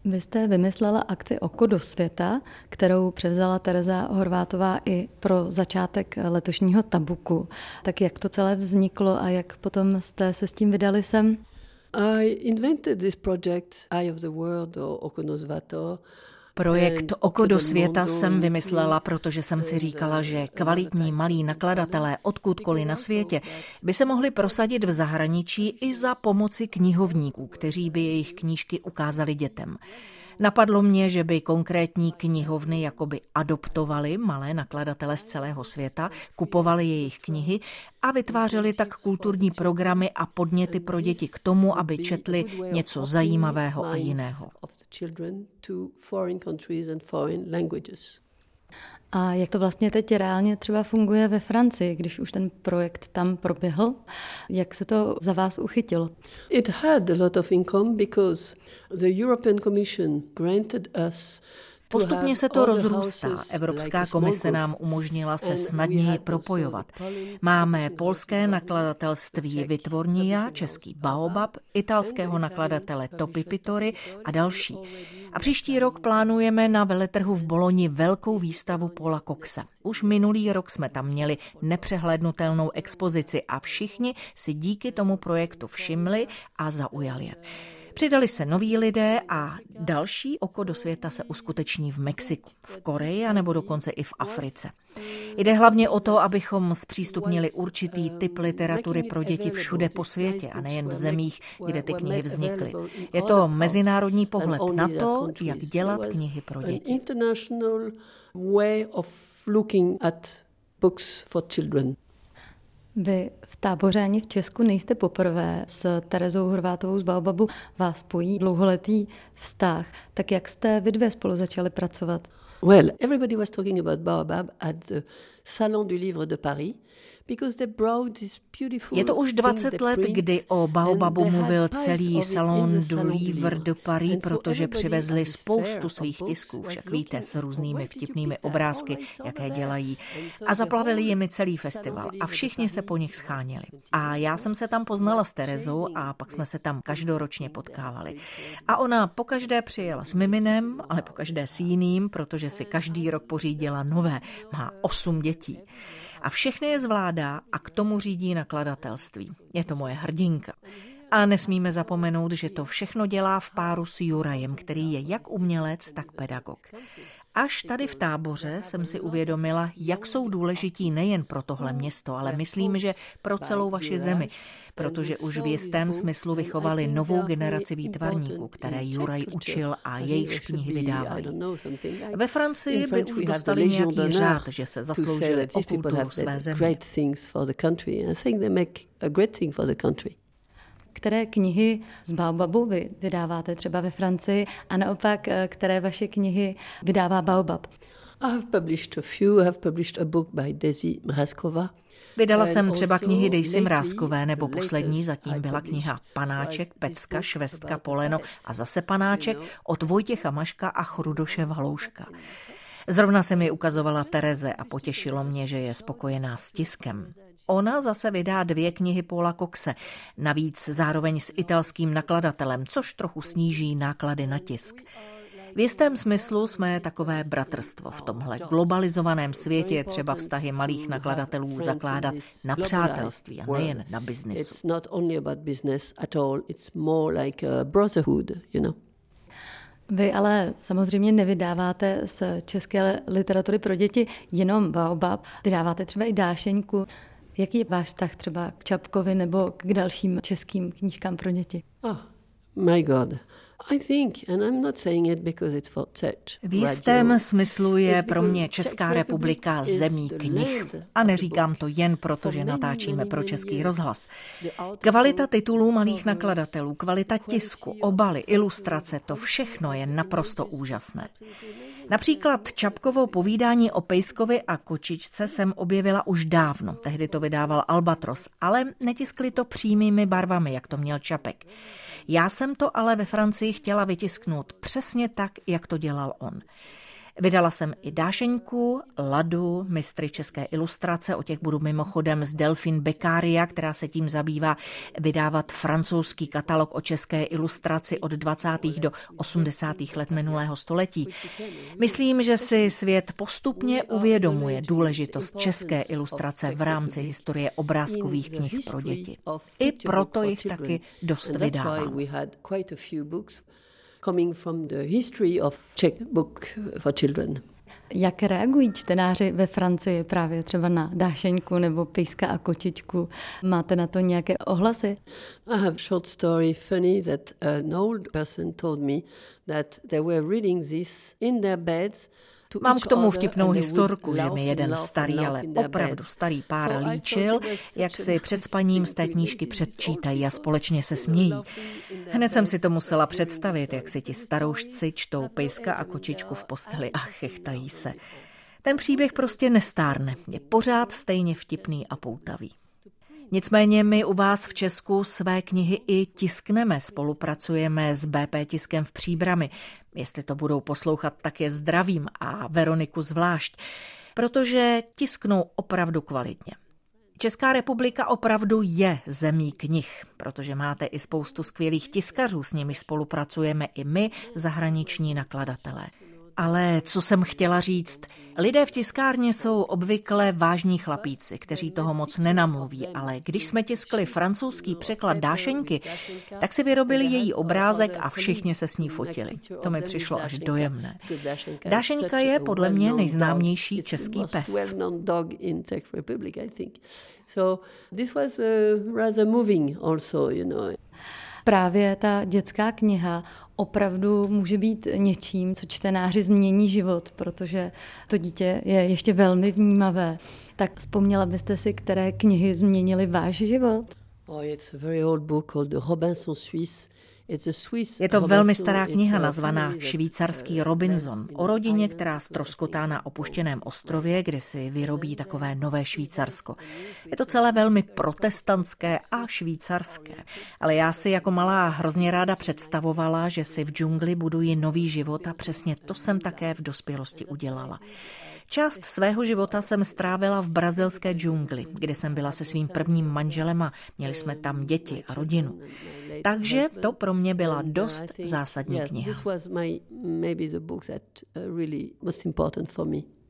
Vy jste vymyslela akci Oko do světa, kterou převzala Tereza Horvátová i pro začátek letošního Tabuku. Tak jak to celé vzniklo a jak potom jste se s tím vydali sem? I invented this project, Eye of the World, or Oko do světa. Projekt Oko do světa jsem vymyslela, protože jsem si říkala, že kvalitní malí nakladatelé odkudkoliv na světě by se mohli prosadit v zahraničí i za pomoci knihovníků, kteří by jejich knížky ukázali dětem. Napadlo mě, že by konkrétní knihovny jakoby adoptovaly malé nakladatele z celého světa, kupovaly jejich knihy a vytvářely tak kulturní programy a podněty pro děti k tomu, aby četli něco zajímavého a jiného. A jak to vlastně teď reálně třeba funguje ve Francii, když už ten projekt tam proběhl? Jak se to za vás uchytilo? It had a lot of income because the European Commission granted us. Postupně se to rozrůstá. Evropská komise nám umožnila se snadněji propojovat. Máme polské nakladatelství Vytvornia, český Baobab, italského nakladatele Topi Pittori a další. A příští rok plánujeme na veletrhu v Boloni velkou výstavu Paula Coxe. Už minulý rok jsme tam měli nepřehlédnutelnou expozici a všichni si díky tomu projektu všimli a zaujali je. Přidali se noví lidé a další Oko do světa se uskuteční v Mexiku, v Koreji a nebo dokonce i v Africe. Jde hlavně o to, abychom zpřístupnili určitý typ literatury pro děti všude po světě a nejen v zemích, kde ty knihy vznikly. Je to mezinárodní pohled na to, jak dělat knihy pro děti. Vy v Táboře ani v Česku nejste poprvé. S Terezou Horvátovou z Baobabu vás spojí dlouholetý vztah. Tak jak jste vy dvě spolu začali pracovat? Well, everybody was talking about Baobab at the Salon du Livre de Paris. Je to už 20 let, kdy o Baobabu mluvil celý Salon du Livre de Paris, protože přivezli spoustu svých tisků, však víte, s různými vtipnými obrázky, jaké dělají. A zaplavili jimi celý festival a všichni se po nich scháněli. A já jsem se tam poznala s Terezou a pak jsme se tam každoročně potkávali. A ona pokaždé přijela s miminem, ale pokaždé s jiným, protože si každý rok pořídila nové. Má 8 dětí. A všechny je zvládá a k tomu řídí nakladatelství. Je to moje hrdinka. A nesmíme zapomenout, že to všechno dělá v páru s Jurajem, který je jak umělec, tak pedagog. Až tady v Táboře jsem si uvědomila, jak jsou důležití nejen pro tohle město, ale myslím, že pro celou vaši zemi, protože už v jistém smyslu vychovali novou generaci výtvarníků, které Juraj učil a jejichž knihy vydávají. Ve Francii by už dostali nějaký řád, že se zasloužili o kulturu své země. Které knihy z Baobabu vy vydáváte třeba ve Francii a naopak, které vaše knihy vydává Baobab? I have published a few. I have published a book by Daisy Mrazkova. Vydala jsem třeba knihy Daisy Mrázkové, nebo poslední zatím byla kniha Panáček, Pecka, Švestka, Poleno a zase Panáček od Vojtěcha Maška a Chrudoše Valouška. Zrovna se mi ukazovala Tereze a potěšilo mě, že je spokojená s tiskem. Ona zase vydá 2 knihy Paula Coxe, navíc zároveň s italským nakladatelem, což trochu sníží náklady na tisk. V jistém smyslu jsme takové bratrstvo. V tomhle globalizovaném světě je třeba vztahy malých nakladatelů zakládat na přátelství a nejen na biznisu. Vy ale samozřejmě nevydáváte z české literatury pro děti jenom Baobab, vydáváte třeba i Dášeňku. Jaký je váš vztah třeba k Čapkovi nebo k dalším českým knížkám pro děti? Oh, my God. I think, and I'm not saying it because it's for church. V jistém smyslu je pro mě Česká republika zemí knih. A neříkám to jen proto, že natáčíme pro Český rozhlas. Kvalita titulů malých nakladatelů, kvalita tisku, obaly, ilustrace, to všechno je naprosto úžasné. Například Čapkovo povídání o pejskovi a kočičce jsem objevila už dávno. Tehdy to vydával Albatros, ale netiskli to přímými barvami, jak to měl Čapek. Já jsem to ale ve Francii chtěla vytisknout přesně tak, jak to dělal on. Vydala jsem i Dášeňku, Ladu, mistry české ilustrace, o těch budu mimochodem s Delphine Beccaria, která se tím zabývá, vydávat francouzský katalog o české ilustraci od 20. do 80. let minulého století. Myslím, že si svět postupně uvědomuje důležitost české ilustrace v rámci historie obrázkových knih pro děti. I proto jich taky dost vydávám. Coming from the history of Czech book for children. Jak reagují čtenáři ve Francii právě třeba na Dášeňku nebo Pejska a kočičku? Máte na to nějaké ohlasy? I have a short story funny that an old person told me that they were reading this in their beds. Mám k tomu vtipnou historku, že mi jeden starý, ale opravdu starý pár líčil, jak si před spaním z té knížky předčítají a společně se smějí. Hned jsem si to musela představit, jak si ti staroušci čtou Pejska a kočičku v posteli a chechtají se. Ten příběh prostě nestárne, je pořád stejně vtipný a poutavý. Nicméně my u vás v Česku své knihy i tiskneme, spolupracujeme s BP tiskem v Příbrami. Jestli to budou poslouchat, tak je zdravím a Veroniku zvlášť, protože tisknou opravdu kvalitně. Česká republika opravdu je zemí knih, protože máte i spoustu skvělých tiskařů, s nimiž spolupracujeme i my, zahraniční nakladatelé. Ale co jsem chtěla říct, lidé v tiskárně jsou obvykle vážní chlapíci, kteří toho moc nenamluví, ale když jsme tiskli francouzský překlad Dášeňky, tak si vyrobili její obrázek a všichni se s ní fotili. To mi přišlo až dojemné. Dášeňka je podle mě nejznámější český pes. Právě ta dětská kniha opravdu může být něčím, co čtenáři změní život, protože to dítě je ještě velmi vnímavé. Tak vzpomněla byste si, které knihy změnily váš život? It's a very old book called The Robinson Swiss. Je to velmi stará kniha nazvaná Švýcarský Robinson o rodině, která ztroskotá na opuštěném ostrově, kde si vyrobí takové nové Švýcarsko. Je to celé velmi protestantské a švýcarské, ale já si jako malá hrozně ráda představovala, že si v džungli buduji nový život a přesně to jsem také v dospělosti udělala. Část svého života jsem strávila v brazilské džungli, kde jsem byla se svým prvním manželem a měli jsme tam děti a rodinu. Takže to pro mě byla dost zásadní kniha.